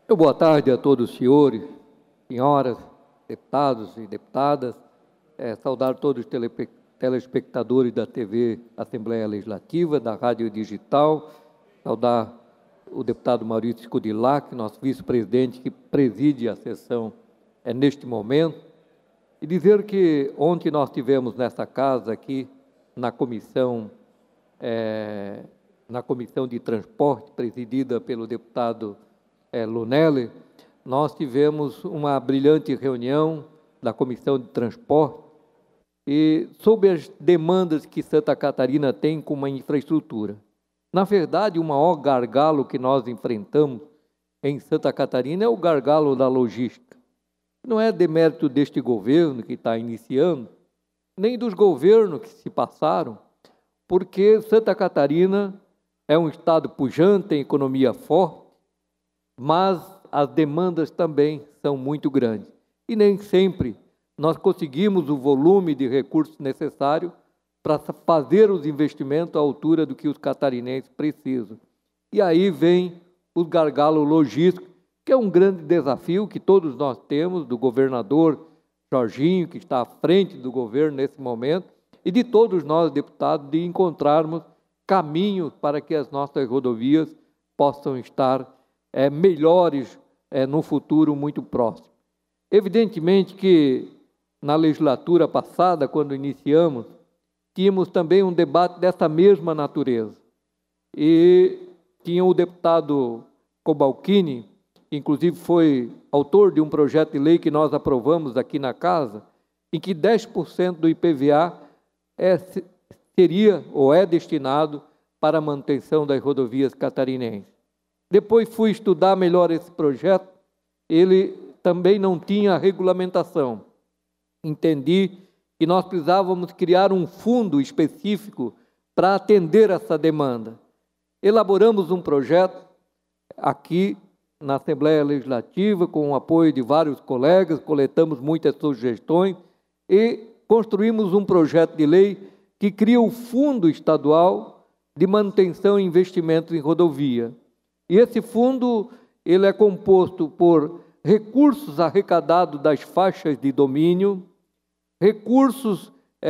Boa tarde a todos os senhores, senhoras, deputados e deputadas. Saudar todos os telespectadores da TV Assembleia Legislativa, da Rádio Digital. Saudar o deputado Maurício Scudilhac, nosso vice-presidente, que preside a sessão neste momento. E dizer que ontem nós tivemos nessa casa aqui, na comissão de transporte, presidida pelo deputado Lunelli, nós tivemos uma brilhante reunião da Comissão de Transporte e sobre as demandas que Santa Catarina tem com uma infraestrutura. Na verdade, o maior gargalo que nós enfrentamos em Santa Catarina é o gargalo da logística. Não é demérito deste governo que está iniciando, nem dos governos que se passaram, porque Santa Catarina é um estado pujante, tem economia forte, mas as demandas também são muito grandes. E nem sempre nós conseguimos o volume de recursos necessário para fazer os investimentos à altura do que os catarinenses precisam. E aí vem o gargalo logístico, que é um grande desafio que todos nós temos, do governador Jorginho, que está à frente do governo nesse momento, e de todos nós, deputados, de encontrarmos caminhos para que as nossas rodovias possam estar melhores no futuro muito próximo. Evidentemente que na legislatura passada, quando iniciamos, tínhamos também um debate dessa mesma natureza. E tinha o deputado Cobalcini, que inclusive foi autor de um projeto de lei que nós aprovamos aqui na casa, em que 10% do IPVA seria ou é destinado para a manutenção das rodovias catarinenses. Depois fui estudar melhor esse projeto, ele também não tinha regulamentação. Entendi que nós precisávamos criar um fundo específico para atender essa demanda. Elaboramos um projeto aqui na Assembleia Legislativa, com o apoio de vários colegas, coletamos muitas sugestões e construímos um projeto de lei que cria o Fundo Estadual de Manutenção e Investimentos em Rodovia. E esse fundo ele é composto por recursos arrecadados das faixas de domínio, recursos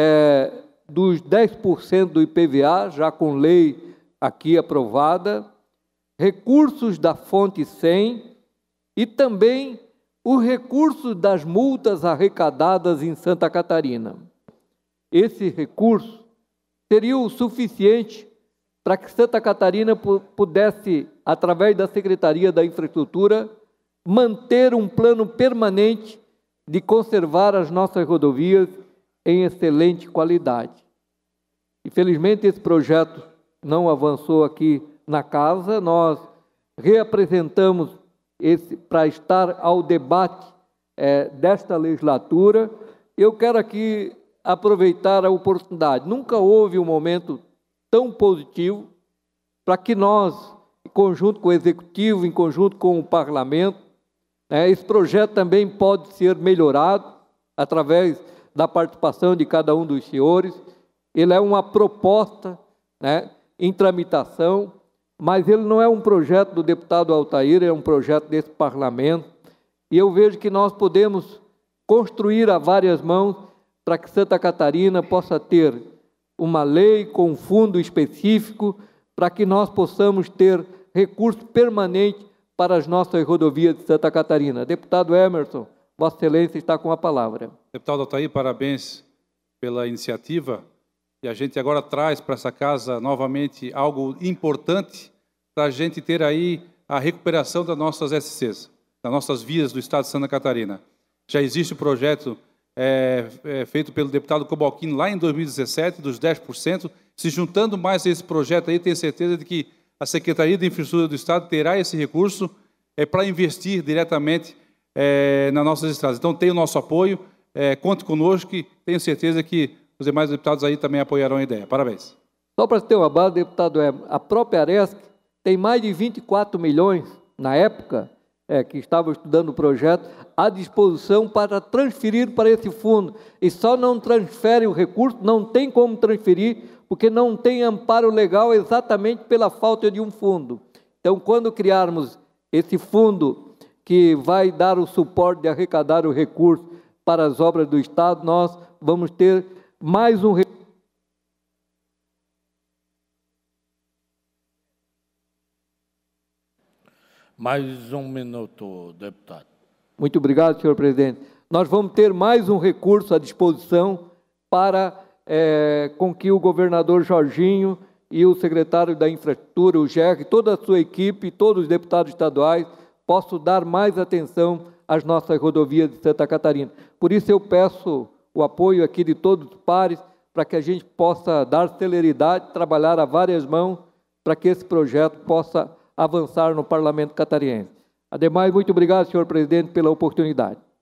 dos 10% do IPVA, já com lei aqui aprovada, recursos da fonte 100 e também os recursos das multas arrecadadas em Santa Catarina. Esse recurso seria o suficiente para que Santa Catarina pudesse, através da Secretaria da Infraestrutura, manter um plano permanente de conservar as nossas rodovias em excelente qualidade. Infelizmente, esse projeto não avançou aqui na casa, nós reapresentamos esse para estar ao debate desta legislatura. Eu quero aqui aproveitar a oportunidade. Nunca houve um momento tão positivo para que nós, em conjunto com o Executivo, em conjunto com o Parlamento, esse projeto também pode ser melhorado através da participação de cada um dos senhores. Ele é uma proposta em tramitação, mas ele não é um projeto do deputado Altair, é um projeto desse Parlamento, e eu vejo que nós podemos construir a várias mãos para que Santa Catarina possa ter uma lei com um fundo específico para que nós possamos ter recurso permanente para as nossas rodovias de Santa Catarina. Deputado Emerson, Vossa Excelência está com a palavra. Deputado Altair, parabéns pela iniciativa. E a gente agora traz para essa casa novamente algo importante para a gente ter aí a recuperação das nossas SCs, das nossas vias do estado de Santa Catarina. Já existe o projeto feito pelo deputado Cobalcini lá em 2017, dos 10%. Se juntando mais a esse projeto aí, tenho certeza de que a Secretaria de Infraestrutura do Estado terá esse recurso para investir diretamente nas nossas estradas. Então, tem o nosso apoio, conte conosco e tenho certeza que os demais deputados aí também apoiarão a ideia. Parabéns. Só para ter uma base, deputado, a própria Aresc tem mais de 24 milhões, na época, que estava estudando o projeto, à disposição para transferir para esse fundo. E só não transfere o recurso, não tem como transferir, porque não tem amparo legal exatamente pela falta de um fundo. Então, quando criarmos esse fundo que vai dar o suporte de arrecadar o recurso para as obras do Estado, nós vamos ter mais um recurso. Mais um minuto, deputado. Muito obrigado, senhor presidente. Nós vamos ter mais um recurso à disposição para com que o governador Jorginho e o secretário da Infraestrutura, o GER, toda a sua equipe, todos os deputados estaduais, possam dar mais atenção às nossas rodovias de Santa Catarina. Por isso eu peço o apoio aqui de todos os pares, para que a gente possa dar celeridade, trabalhar a várias mãos, para que esse projeto possa avançar no Parlamento catarinense. Ademais, muito obrigado, senhor presidente, pela oportunidade.